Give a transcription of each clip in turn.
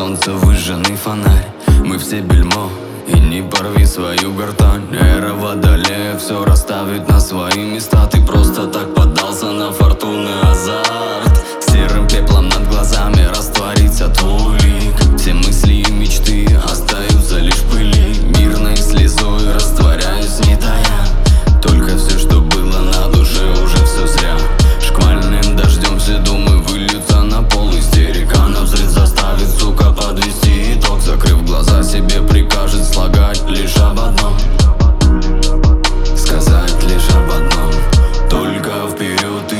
солнца выжженный фонарь. Мы все бельмо, и не порви свою гортань. Эра водолея все расставит на свои места. Ты просто так поддался на фортунный азарт. Серым пеплом над глазами растворится твой лик. Все мысли и мечты остаются лишь в пыли. Мирной слезой растворяюсь, не тая. Только все, что было на душе, уже все зря. Шквальным дождем все думы выльются на пол. Истерика на взрыв заставит, сука, подвести итог. Закрыв глаза, себе прикажет слагать лишь об одном. Сказать лишь об одном. Только вперед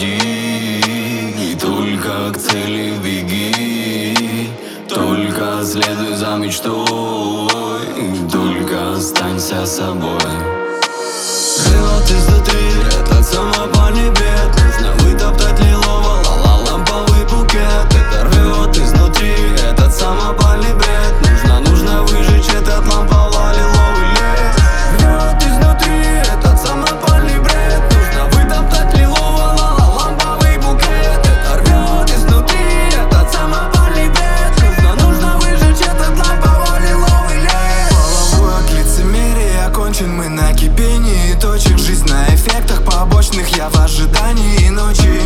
иди, и только к цели беги. Только следуй за мечтой, только останься собой. Живот изнутри, этот самопальный бред. Нужно вытоптать лилово, ламповый букет. Это рвет изнутри, этот самопальный бред. Нужно выжечь этот лампово-лиловый лес. Рвет изнутри, этот самопальный бред. Нужно вытоптать лилово, ламповый букет. Это рвет изнутри, этот самопальный бред. Нужно выжечь этот лампово-лиловый лес. Половой к лицемерии окончен, мы на кипении точек. Жизнь на эффектах побочных, я в ожидании ночи.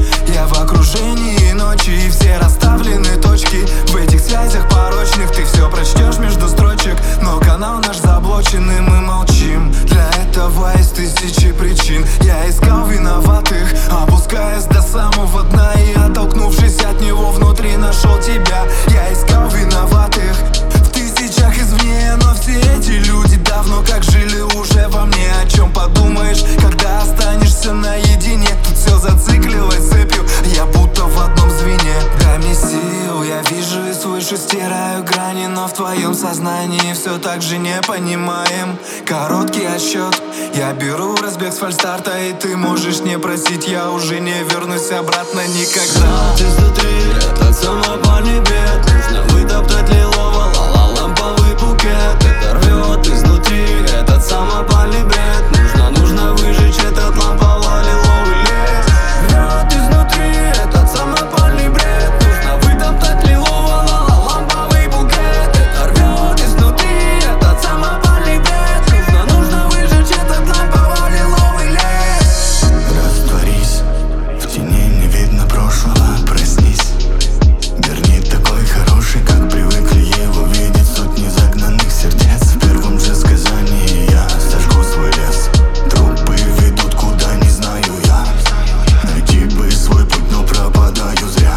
Я в окружении ночи, и все расставлены точки. В этих связях порочных ты все прочтешь между строчек. Но канал наш заблочен, и мы молчим. Для этого есть тысячи причин. Я искал виноватых, опускаясь до самого дна. И оттолкнувшись от него, внутри нашел тебя. Я искал виноватых в тысячах извне. Но все эти люди давно как жили уже во мне. О чем подумаешь, когда останешься наедине? Тут все зациклилось цепью, я будто в одном звене. Дай мне сил, я вижу и слышу, стираю грани. Но в твоем сознании все так же не понимаем. Короткий отсчет, я беру разбег с фальстарта. И ты можешь не просить, я уже не вернусь обратно никогда. Изнутри, этот самопальный бред. Нужно вытоптать лилово, ламповый букет. Это рвет изнутри, этот самопальный бред. Нужно выжечь этот лампово-лиловый лес. Рвет изнутри, этот самопальный бред. Нужно вытоптать лилово, ламповый букет. Это рвет изнутри, этот самопальный бред. Нужно выжечь этот лампово-лиловый лес. Растворись, в тени не видно прошлого, проснись. Мир не такой хороший, как привыкли его видеть сотни загнанных сердец. В первом же сказании я сожгу свой лес. Трупы ведут куда не знаю я. Найти бы свой путь, но пропадаю зря.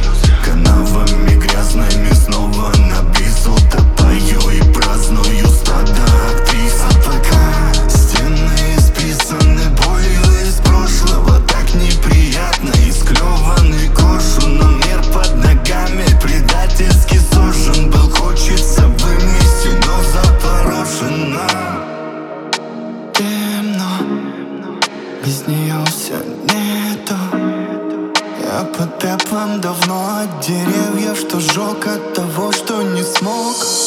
Канавами грязными снова на бису топаю и праздную стадо актрис. А пока стены исписаны болью из прошлого, так неприятно исклеванный коршун. Но мир под ногами предательски сужен был. Хочется вымести, но запорошено. Темно, без нее все нету. Я под пеплом давно от деревьев, что жег от того, что не смог.